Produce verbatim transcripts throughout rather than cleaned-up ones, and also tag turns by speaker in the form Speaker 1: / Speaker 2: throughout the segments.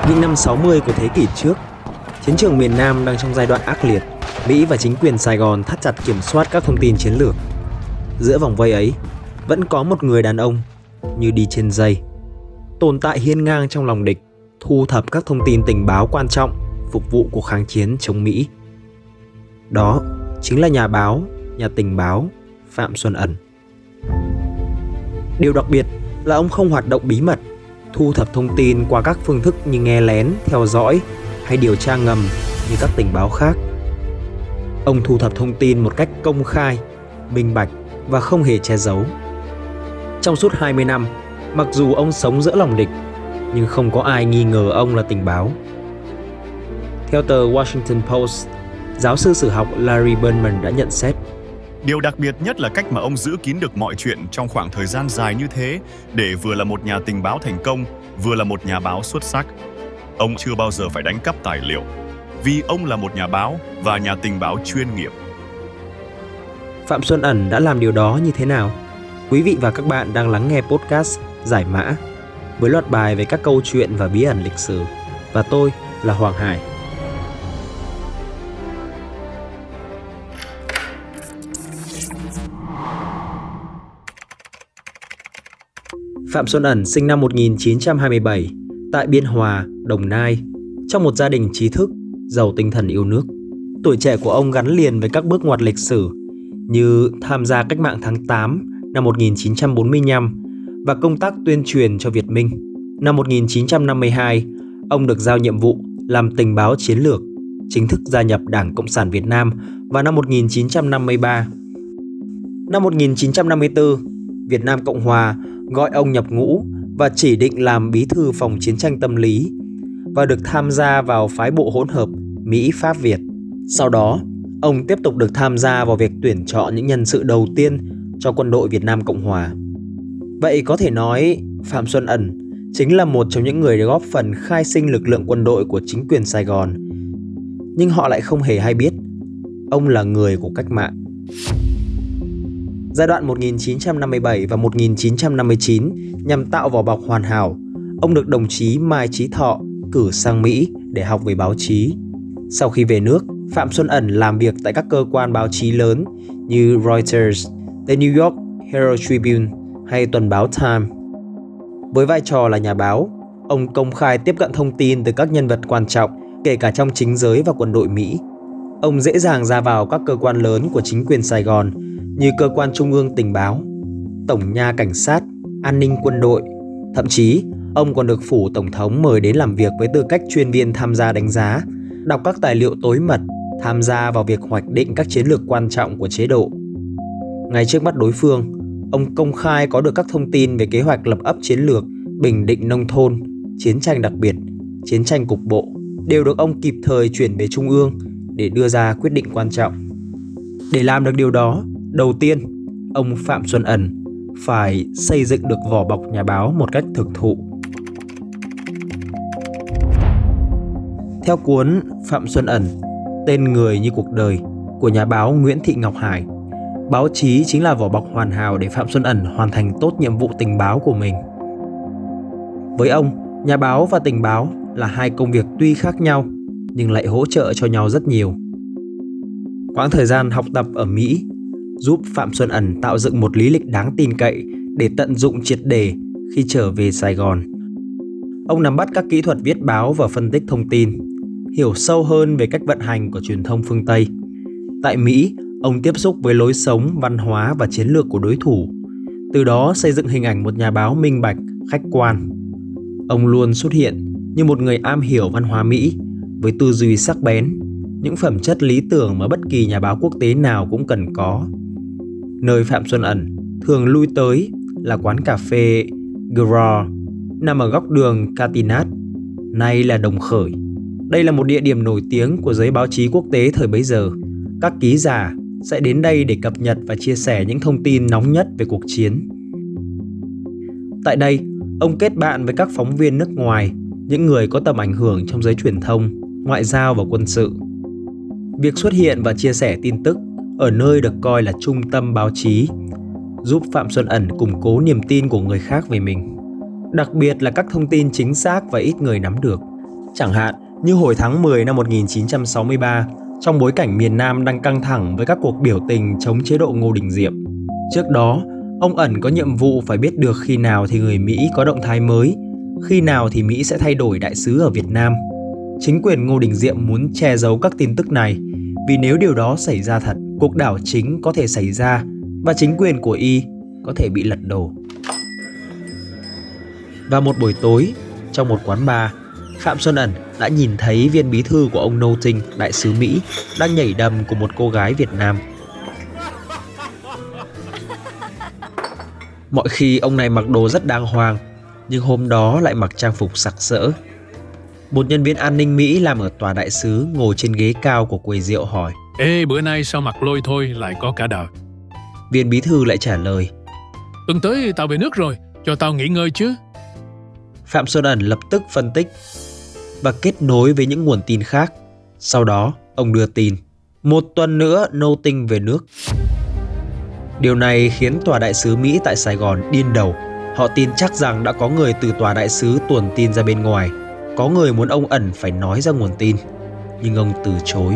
Speaker 1: Những năm sáu mươi của thế kỷ trước, chiến trường miền Nam đang trong giai đoạn ác liệt. Mỹ và chính quyền Sài Gòn thắt chặt kiểm soát các thông tin chiến lược. Giữa vòng vây ấy, vẫn có một người đàn ông như đi trên dây, tồn tại hiên ngang trong lòng địch, thu thập các thông tin tình báo quan trọng phục vụ cuộc kháng chiến chống Mỹ. Đó chính là nhà báo, nhà tình báo Phạm Xuân Ẩn. Điều đặc biệt là ông không hoạt động bí mật, thu thập thông tin qua các phương thức như nghe lén, theo dõi hay điều tra ngầm như các tình báo khác. Ông thu thập thông tin một cách công khai, minh bạch và không hề che giấu. Trong suốt hai mươi năm, mặc dù ông sống giữa lòng địch, nhưng không có ai nghi ngờ ông là tình báo. Theo tờ Washington Post, giáo sư sử học Larry Berman đã nhận xét:
Speaker 2: điều đặc biệt nhất là cách mà ông giữ kín được mọi chuyện trong khoảng thời gian dài như thế để vừa là một nhà tình báo thành công, vừa là một nhà báo xuất sắc. Ông chưa bao giờ phải đánh cắp tài liệu, vì ông là một nhà báo và nhà tình báo chuyên nghiệp.
Speaker 1: Phạm Xuân Ẩn đã làm điều đó như thế nào? Quý vị và các bạn đang lắng nghe podcast Giải Mã với loạt bài về các câu chuyện và bí ẩn lịch sử. Và tôi là Hoàng Hải. Phạm Xuân Ẩn sinh năm một nghìn chín trăm hai mươi bảy tại Biên Hòa, Đồng Nai, trong một gia đình trí thức, giàu tinh thần yêu nước. Tuổi trẻ của ông gắn liền với các bước ngoặt lịch sử như tham gia cách mạng tháng tám năm một nghìn chín trăm bốn mươi lăm và công tác tuyên truyền cho Việt Minh. Năm một nghìn chín trăm năm mươi hai, ông được giao nhiệm vụ làm tình báo chiến lược, chính thức gia nhập Đảng Cộng sản Việt Nam vào năm một nghìn chín trăm năm mươi ba. Năm một nghìn chín trăm năm mươi tư, Việt Nam Cộng Hòa gọi ông nhập ngũ và chỉ định làm bí thư phòng chiến tranh tâm lý và được tham gia vào phái bộ hỗn hợp Mỹ-Pháp-Việt. Sau đó, ông tiếp tục được tham gia vào việc tuyển chọn những nhân sự đầu tiên cho quân đội Việt Nam Cộng Hòa. Vậy có thể nói Phạm Xuân Ẩn chính là một trong những người góp phần khai sinh lực lượng quân đội của chính quyền Sài Gòn. Nhưng họ lại không hề hay biết ông là người của cách mạng. Giai đoạn một nghìn chín trăm năm mươi bảy và một nghìn chín trăm năm mươi chín nhằm tạo vỏ bọc hoàn hảo, ông được đồng chí Mai Chí Thọ cử sang Mỹ để học về báo chí. Sau khi về nước, Phạm Xuân Ẩn làm việc tại các cơ quan báo chí lớn như Reuters, The New York Herald Tribune hay tuần báo Time. Với vai trò là nhà báo, ông công khai tiếp cận thông tin từ các nhân vật quan trọng, kể cả trong chính giới và quân đội Mỹ. Ông dễ dàng ra vào các cơ quan lớn của chính quyền Sài Gòn như Cơ quan Trung ương Tình báo, Tổng nha Cảnh sát, An ninh quân đội. Thậm chí, ông còn được phủ Tổng thống mời đến làm việc với tư cách chuyên viên tham gia đánh giá, đọc các tài liệu tối mật, tham gia vào việc hoạch định các chiến lược quan trọng của chế độ. Ngay trước mắt đối phương, ông công khai có được các thông tin về kế hoạch lập ấp chiến lược, bình định nông thôn, chiến tranh đặc biệt, chiến tranh cục bộ, đều được ông kịp thời chuyển về Trung ương để đưa ra quyết định quan trọng. Để làm được điều đó, đầu tiên, ông Phạm Xuân Ẩn phải xây dựng được vỏ bọc nhà báo một cách thực thụ. Theo cuốn Phạm Xuân Ẩn, Tên người như cuộc đời của nhà báo Nguyễn Thị Ngọc Hải, báo chí chính là vỏ bọc hoàn hảo để Phạm Xuân Ẩn hoàn thành tốt nhiệm vụ tình báo của mình. Với ông, nhà báo và tình báo là hai công việc tuy khác nhau nhưng lại hỗ trợ cho nhau rất nhiều. Quãng thời gian học tập ở Mỹ giúp Phạm Xuân Ẩn tạo dựng một lý lịch đáng tin cậy để tận dụng triệt để khi trở về Sài Gòn. Ông nắm bắt các kỹ thuật viết báo và phân tích thông tin, hiểu sâu hơn về cách vận hành của truyền thông phương Tây. Tại Mỹ, ông tiếp xúc với lối sống, văn hóa và chiến lược của đối thủ, từ đó xây dựng hình ảnh một nhà báo minh bạch, khách quan. Ông luôn xuất hiện như một người am hiểu văn hóa Mỹ, với tư duy sắc bén, những phẩm chất lý tưởng mà bất kỳ nhà báo quốc tế nào cũng cần có. Nơi Phạm Xuân Ẩn thường lui tới là quán cà phê Gras, nằm ở góc đường Catinat, nay là Đồng Khởi. Đây là một địa điểm nổi tiếng của giới báo chí quốc tế thời bấy giờ. Các ký giả sẽ đến đây để cập nhật và chia sẻ những thông tin nóng nhất về cuộc chiến. Tại đây, ông kết bạn với các phóng viên nước ngoài, những người có tầm ảnh hưởng trong giới truyền thông, ngoại giao và quân sự. Việc xuất hiện và chia sẻ tin tức ở nơi được coi là trung tâm báo chí giúp Phạm Xuân Ẩn củng cố niềm tin của người khác về mình. Đặc biệt là các thông tin chính xác và ít người nắm được. Chẳng hạn như hồi tháng mười năm một nghìn chín trăm sáu mươi ba, trong bối cảnh miền Nam đang căng thẳng với các cuộc biểu tình chống chế độ Ngô Đình Diệm. Trước đó, ông Ẩn có nhiệm vụ phải biết được khi nào thì người Mỹ có động thái mới, khi nào thì Mỹ sẽ thay đổi đại sứ ở Việt Nam. Chính quyền Ngô Đình Diệm muốn che giấu các tin tức này, vì nếu điều đó xảy ra thật, cuộc đảo chính có thể xảy ra và chính quyền của Y có thể bị lật đổ. Vào một buổi tối, trong một quán bar, Phạm Xuân Ẩn đã nhìn thấy viên bí thư của ông Notting, đại sứ Mỹ, đang nhảy đầm cùng một cô gái Việt Nam. Mọi khi ông này mặc đồ rất đàng hoàng, nhưng hôm đó lại mặc trang phục sặc sỡ. Một nhân viên an ninh Mỹ làm ở tòa đại sứ ngồi trên ghế cao của quầy rượu hỏi:
Speaker 3: Ê, bữa nay sao mặc lôi thôi lại có cả đời?
Speaker 1: Viên bí thư lại trả lời:
Speaker 3: Tuần tới tao về nước rồi, cho tao nghỉ ngơi chứ.
Speaker 1: Phạm Xuân Ẩn lập tức phân tích và kết nối với những nguồn tin khác. Sau đó, ông đưa tin: một tuần nữa Notting về nước. Điều này khiến tòa đại sứ Mỹ tại Sài Gòn điên đầu. Họ tin chắc rằng đã có người từ tòa đại sứ tuồn tin ra bên ngoài. Có người muốn ông Ẩn phải nói ra nguồn tin, nhưng ông từ chối.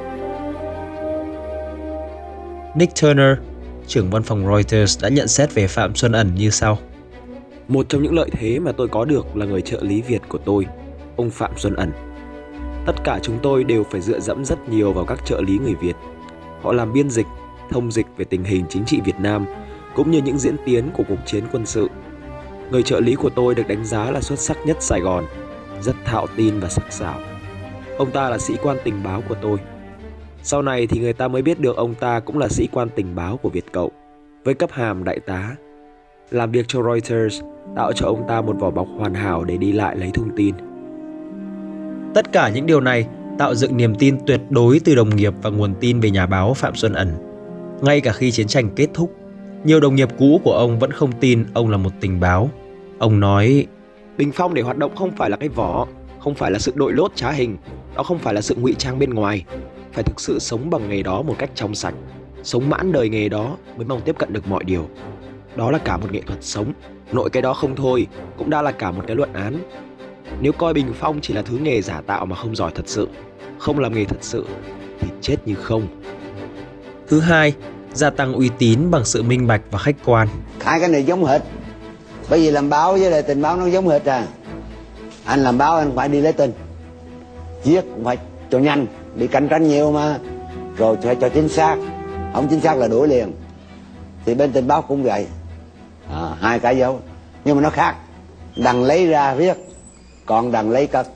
Speaker 1: Nick Turner, trưởng văn phòng Reuters, đã nhận xét về Phạm Xuân Ẩn như sau: Một trong những lợi thế mà tôi có được là người trợ lý Việt của tôi, ông Phạm Xuân Ẩn. Tất cả chúng tôi đều phải dựa dẫm rất nhiều vào các trợ lý người Việt. Họ làm biên dịch, thông dịch về tình hình chính trị Việt Nam, cũng như những diễn tiến của cuộc chiến quân sự. Người trợ lý của tôi được đánh giá là xuất sắc nhất Sài Gòn, rất thạo tin và sắc sảo. Ông ta là sĩ quan tình báo của tôi. Sau này thì người ta mới biết được ông ta cũng là sĩ quan tình báo của Việt Cộng, với cấp hàm đại tá. Làm việc cho Reuters tạo cho ông ta một vỏ bọc hoàn hảo để đi lại lấy thông tin. Tất cả những điều này tạo dựng niềm tin tuyệt đối từ đồng nghiệp và nguồn tin về nhà báo Phạm Xuân Ẩn. Ngay cả khi chiến tranh kết thúc, nhiều đồng nghiệp cũ của ông vẫn không tin ông là một tình báo. Ông nói: Bình Phong để hoạt động không phải là cái vỏ, không phải là sự đội lốt trá hình, đó không phải là sự ngụy trang bên ngoài. Phải thực sự sống bằng nghề đó một cách trong sạch, sống mãn đời nghề đó mới mong tiếp cận được mọi điều. Đó là cả một nghệ thuật sống. Nội cái đó không thôi, cũng đã là cả một cái luận án. Nếu coi Bình Phong chỉ là thứ nghề giả tạo mà không giỏi thật sự, không làm nghề thật sự, thì chết như không. Thứ hai, gia tăng uy tín bằng sự minh bạch và khách quan.
Speaker 4: Hai cái này giống hệt. Bởi vì làm báo với lại tình báo nó giống hệt à. Anh làm báo anh phải đi lấy tin, viết cũng phải cho nhanh, bị cạnh tranh nhiều mà, rồi phải cho chính xác. Không chính xác là đuổi liền. Thì bên tình báo cũng vậy, à, hai cái dấu, nhưng mà nó khác. Đằng lấy ra viết, còn đằng lấy cất.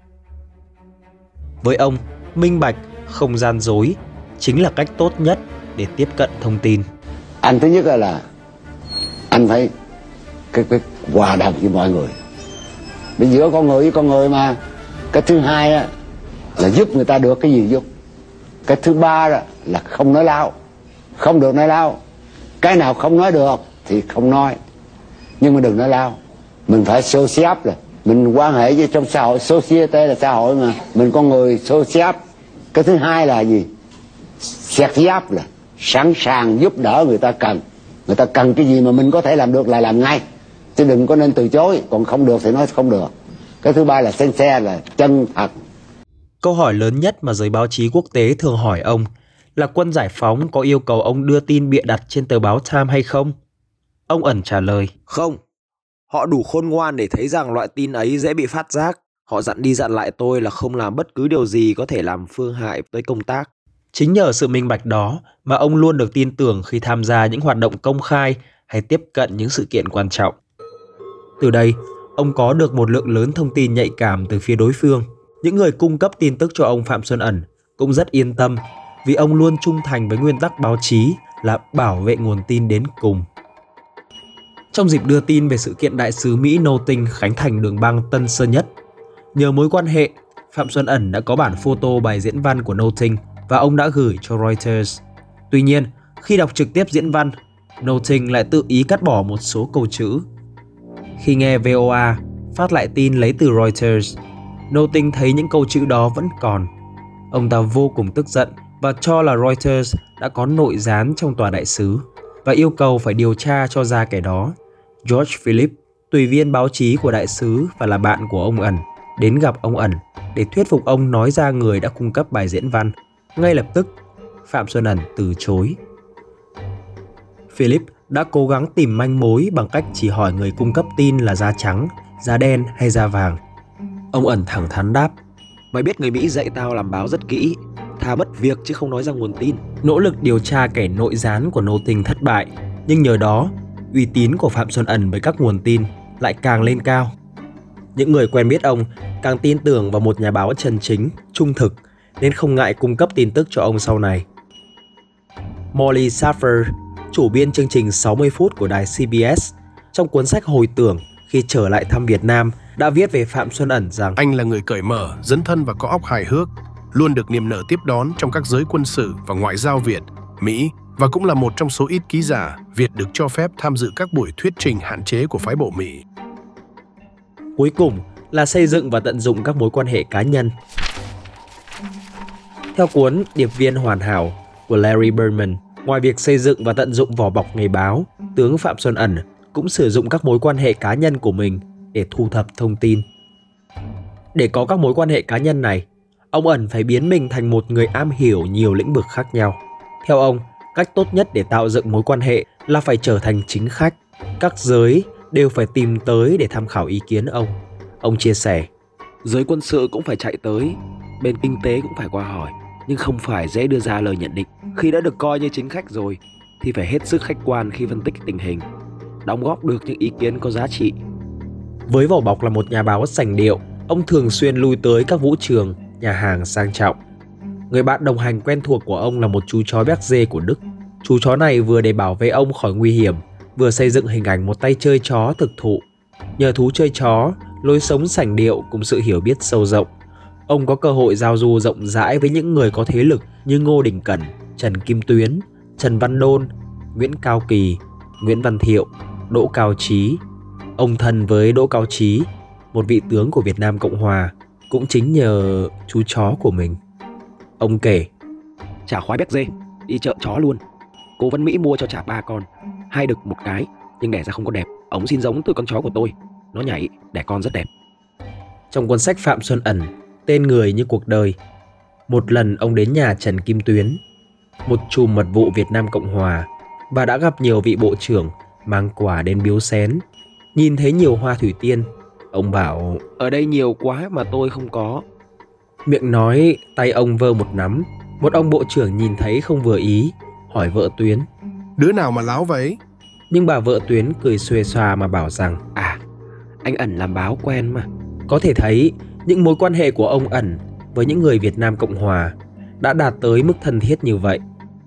Speaker 1: Với ông, minh bạch, không gian dối chính là cách tốt nhất để tiếp cận thông tin.
Speaker 4: Anh thứ nhất là, là anh phải cái, cái hòa đồng với mọi người, bên giữa con người với con người mà. Cái thứ hai á, là giúp người ta được cái gì giúp. Cái thứ ba đó là không nói láo, không được nói láo. Cái nào không nói được thì không nói, nhưng mà đừng nói láo. Mình phải social là mình quan hệ với trong xã hội, society là xã hội mà, mình con người social. Cái thứ hai là gì? Xét giáp là sẵn sàng giúp đỡ người ta cần. Người ta cần cái gì mà mình có thể làm được là làm ngay, chứ đừng có nên từ chối, còn không được thì nói không được. Cái thứ ba là sincere, là chân thật.
Speaker 1: Câu hỏi lớn nhất mà giới báo chí quốc tế thường hỏi ông là Quân Giải Phóng có yêu cầu ông đưa tin bịa đặt trên tờ báo Time hay không? Ông Ẩn trả lời: Không. Họ đủ khôn ngoan để thấy rằng loại tin ấy dễ bị phát giác. Họ dặn đi dặn lại tôi là không làm bất cứ điều gì có thể làm phương hại tới công tác. Chính nhờ sự minh bạch đó mà ông luôn được tin tưởng khi tham gia những hoạt động công khai hay tiếp cận những sự kiện quan trọng. Từ đây, ông có được một lượng lớn thông tin nhạy cảm từ phía đối phương. Những người cung cấp tin tức cho ông Phạm Xuân Ẩn cũng rất yên tâm vì ông luôn trung thành với nguyên tắc báo chí là bảo vệ nguồn tin đến cùng. Trong dịp đưa tin về sự kiện đại sứ Mỹ Notting khánh thành đường băng Tân Sơn Nhất, nhờ mối quan hệ, Phạm Xuân Ẩn đã có bản photo bài diễn văn của Notting và ông đã gửi cho Reuters. Tuy nhiên, khi đọc trực tiếp diễn văn, Notting lại tự ý cắt bỏ một số câu chữ. Khi nghe vê o a phát lại tin lấy từ Reuters, Notting thấy những câu chữ đó vẫn còn. Ông ta vô cùng tức giận và cho là Reuters đã có nội gián trong tòa đại sứ và yêu cầu phải điều tra cho ra kẻ đó. George Philip, tùy viên báo chí của đại sứ và là bạn của ông Ẩn, đến gặp ông Ẩn để thuyết phục ông nói ra người đã cung cấp bài diễn văn. Ngay lập tức, Phạm Xuân Ẩn từ chối. Philip đã cố gắng tìm manh mối bằng cách chỉ hỏi người cung cấp tin là da trắng, da đen hay da vàng. Ông Ẩn thẳng thắn đáp: "Mày biết người Mỹ dạy tao làm báo rất kỹ, thà mất việc chứ không nói ra nguồn tin." Nỗ lực điều tra kẻ nội gián của Nô Tinh thất bại, nhưng nhờ đó, uy tín của Phạm Xuân Ẩn với các nguồn tin lại càng lên cao. Những người quen biết ông càng tin tưởng vào một nhà báo chân chính, trung thực, nên không ngại cung cấp tin tức cho ông sau này. Molly Saffer, chủ biên chương trình sáu mươi phút của đài xê bê ét, trong cuốn sách Hồi tưởng khi trở lại thăm Việt Nam, đã viết về Phạm Xuân Ẩn rằng
Speaker 5: anh là người cởi mở, dấn thân và có óc hài hước, luôn được niềm nở tiếp đón trong các giới quân sự và ngoại giao Việt, Mỹ, và cũng là một trong số ít ký giả Việt được cho phép tham dự các buổi thuyết trình hạn chế của phái bộ Mỹ.
Speaker 1: Cuối cùng là xây dựng và tận dụng các mối quan hệ cá nhân. Theo cuốn Điệp viên hoàn hảo của Larry Berman, ngoài việc xây dựng và tận dụng vỏ bọc nghề báo, tướng Phạm Xuân Ẩn cũng sử dụng các mối quan hệ cá nhân của mình để thu thập thông tin. Để có các mối quan hệ cá nhân này, ông Ẩn phải biến mình thành một người am hiểu nhiều lĩnh vực khác nhau. Theo ông, cách tốt nhất để tạo dựng mối quan hệ là phải trở thành chính khách. Các giới đều phải tìm tới để tham khảo ý kiến ông. Ông chia sẻ: "Giới quân sự cũng phải chạy tới, bên kinh tế cũng phải qua hỏi, nhưng không phải dễ đưa ra lời nhận định. Khi đã được coi như chính khách rồi thì phải hết sức khách quan khi phân tích tình hình, đóng góp được những ý kiến có giá trị." Với vỏ bọc là một nhà báo sành điệu, ông thường xuyên lui tới các vũ trường, nhà hàng sang trọng. Người bạn đồng hành quen thuộc của ông là một chú chó béc dê của Đức. Chú chó này vừa để bảo vệ ông khỏi nguy hiểm, vừa xây dựng hình ảnh một tay chơi chó thực thụ. Nhờ thú chơi chó, lối sống sành điệu cùng sự hiểu biết sâu rộng, ông có cơ hội giao du rộng rãi với những người có thế lực như Ngô Đình Cẩn, Trần Kim Tuyến, Trần Văn Đôn, Nguyễn Cao Kỳ, Nguyễn Văn Thiệu, Đỗ Cao Trí. Ông thân với Đỗ Cao Trí, một vị tướng của Việt Nam Cộng Hòa, cũng chính nhờ chú chó của mình. Ông kể: "Chả khoái béc dê, đi chợ chó luôn. Cố vấn Mỹ mua cho chả ba con, hai đực một cái, nhưng đẻ ra không có đẹp. Ông xin giống từ con chó của tôi, nó nhảy, đẻ con rất đẹp." Trong cuốn sách Phạm Xuân Ẩn, Tên người như cuộc đời, một lần ông đến nhà Trần Kim Tuyến, một trùm mật vụ Việt Nam Cộng Hòa, và đã gặp nhiều vị bộ trưởng mang quà đến biếu xén. Nhìn thấy nhiều hoa thủy tiên, ông bảo: "Ở đây nhiều quá mà tôi không có." Miệng nói, tay ông vơ một nắm. Một ông bộ trưởng nhìn thấy không vừa ý, hỏi vợ Tuyến:
Speaker 5: "Đứa nào mà láo vậy?"
Speaker 1: Nhưng bà vợ Tuyến cười xuề xòa mà bảo rằng: "À, anh Ẩn làm báo quen mà." Có thể thấy những mối quan hệ của ông Ẩn với những người Việt Nam Cộng Hòa đã đạt tới mức thân thiết như vậy.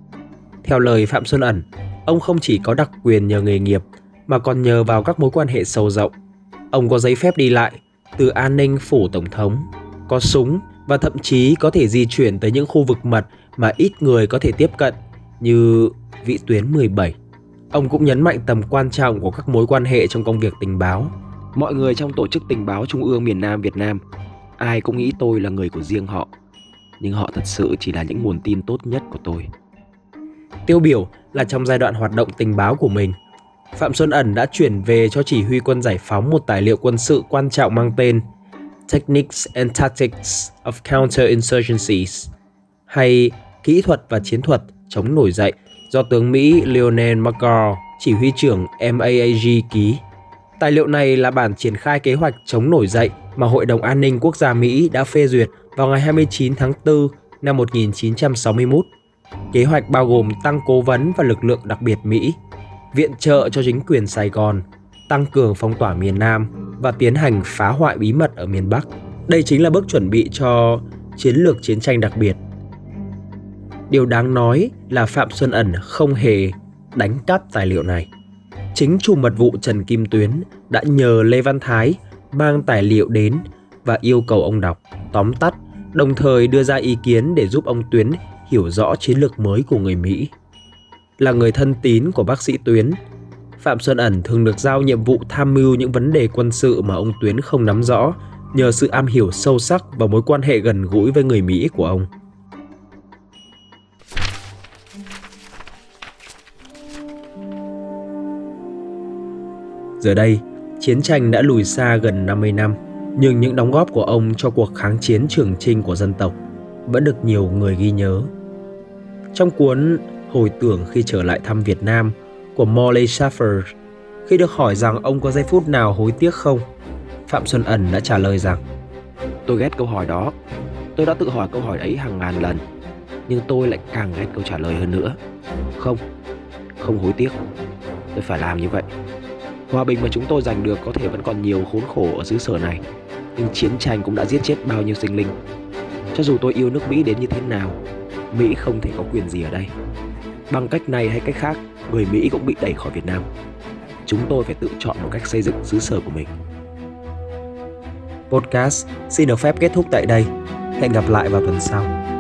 Speaker 1: Theo lời Phạm Xuân Ẩn, ông không chỉ có đặc quyền nhờ nghề nghiệp mà còn nhờ vào các mối quan hệ sâu rộng. Ông có giấy phép đi lại, từ an ninh phủ tổng thống, có súng và thậm chí có thể di chuyển tới những khu vực mật mà ít người có thể tiếp cận như Vĩ Tuyến mười bảy. Ông cũng nhấn mạnh tầm quan trọng của các mối quan hệ trong công việc tình báo. "Mọi người trong Tổ chức Tình báo Trung ương miền Nam Việt Nam, ai cũng nghĩ tôi là người của riêng họ, nhưng họ thật sự chỉ là những nguồn tin tốt nhất của tôi." Tiêu biểu là trong giai đoạn hoạt động tình báo của mình, Phạm Xuân Ẩn đã chuyển về cho chỉ huy quân giải phóng một tài liệu quân sự quan trọng mang tên Techniques and Tactics of Counterinsurgencies, hay Kỹ thuật và chiến thuật chống nổi dậy, do tướng Mỹ Lionel McGraw, chỉ huy trưởng M A A G ký. Tài liệu này là bản triển khai kế hoạch chống nổi dậy mà Hội đồng An ninh Quốc gia Mỹ đã phê duyệt vào ngày hai mươi chín tháng tư năm một nghìn chín trăm sáu mươi mốt. Kế hoạch bao gồm tăng cố vấn và lực lượng đặc biệt Mỹ, viện trợ cho chính quyền Sài Gòn, tăng cường phong tỏa miền Nam và tiến hành phá hoại bí mật ở miền Bắc. Đây chính là bước chuẩn bị cho chiến lược chiến tranh đặc biệt. Điều đáng nói là Phạm Xuân Ẩn không hề đánh cắp tài liệu này. Chính trùm mật vụ Trần Kim Tuyến đã nhờ Lê Văn Thái mang tài liệu đến và yêu cầu ông đọc, tóm tắt, đồng thời đưa ra ý kiến để giúp ông Tuyến hiểu rõ chiến lược mới của người Mỹ. Là người thân tín của bác sĩ Tuyến, Phạm Xuân Ẩn thường được giao nhiệm vụ tham mưu những vấn đề quân sự mà ông Tuyến không nắm rõ, nhờ sự am hiểu sâu sắc và mối quan hệ gần gũi với người Mỹ của ông. Giờ đây, chiến tranh đã lùi xa gần năm mươi năm. Nhưng những đóng góp của ông cho cuộc kháng chiến trường chinh của dân tộc vẫn được nhiều người ghi nhớ. Trong cuốn Hồi tưởng khi trở lại thăm Việt Nam của Morley Safford, khi được hỏi rằng ông có giây phút nào hối tiếc không, Phạm Xuân Ẩn đã trả lời rằng:
Speaker 6: Tôi ghét câu hỏi đó. Tôi đã tự hỏi câu hỏi ấy hàng ngàn lần, nhưng tôi lại càng ghét câu trả lời hơn nữa. Không, không hối tiếc. Tôi phải làm như vậy. Hòa bình mà chúng tôi giành được có thể vẫn còn nhiều khốn khổ ở xứ sở này, nhưng chiến tranh cũng đã giết chết bao nhiêu sinh linh. Cho dù tôi yêu nước Mỹ đến như thế nào, Mỹ không thể có quyền gì ở đây. Bằng cách này hay cách khác, người Mỹ cũng bị đẩy khỏi Việt Nam. Chúng tôi phải tự chọn một cách xây dựng xứ sở của mình.
Speaker 1: Podcast xin được phép kết thúc tại đây. Hẹn gặp lại vào tuần sau.